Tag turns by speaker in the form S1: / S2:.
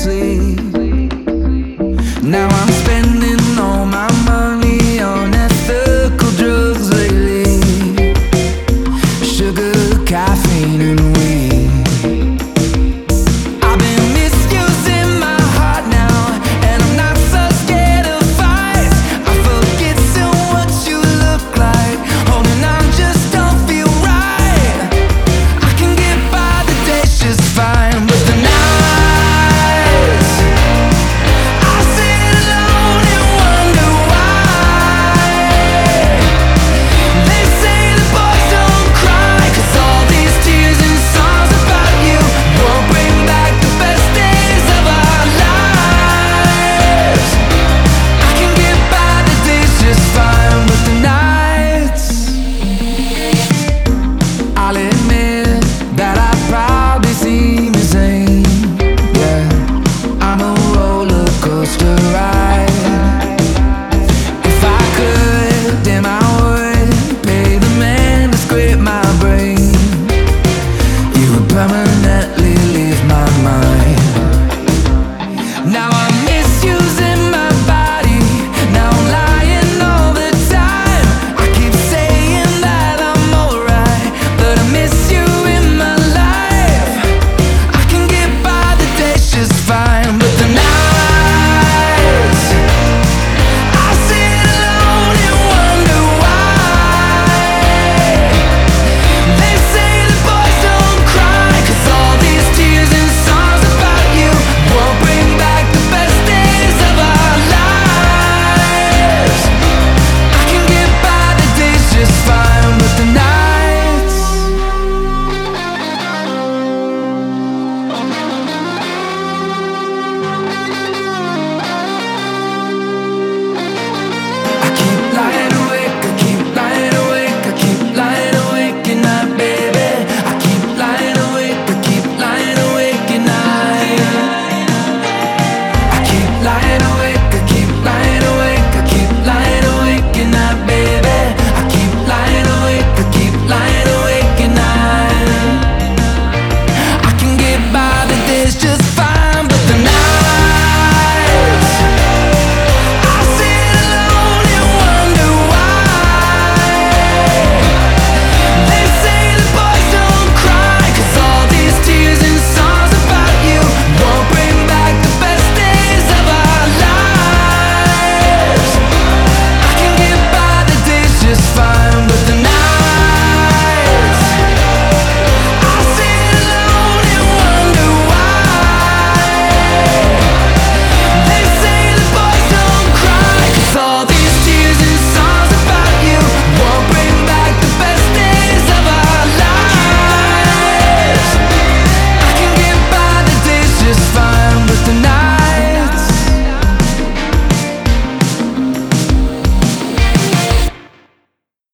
S1: sleep. Now I'm spending all my money on ethical drugs lately. Sugar, caffeine and weed. I've been misusing my heart now, and I'm not so scared of fights. I forget so what you look like. Holding on just don't feel right. I can get by the days just fine, but the nights I sit alone and wonder why. They say the boys don't cry, 'cause all these tears and songs about you won't bring back the best days of our lives. I can get by the days just fine, but the nights, I'll admit that I probably seem insane. Yeah, I'm a roller coaster ride. If I could, damn I would pay the man to scrape my brain. You would permanently leave my mind. Now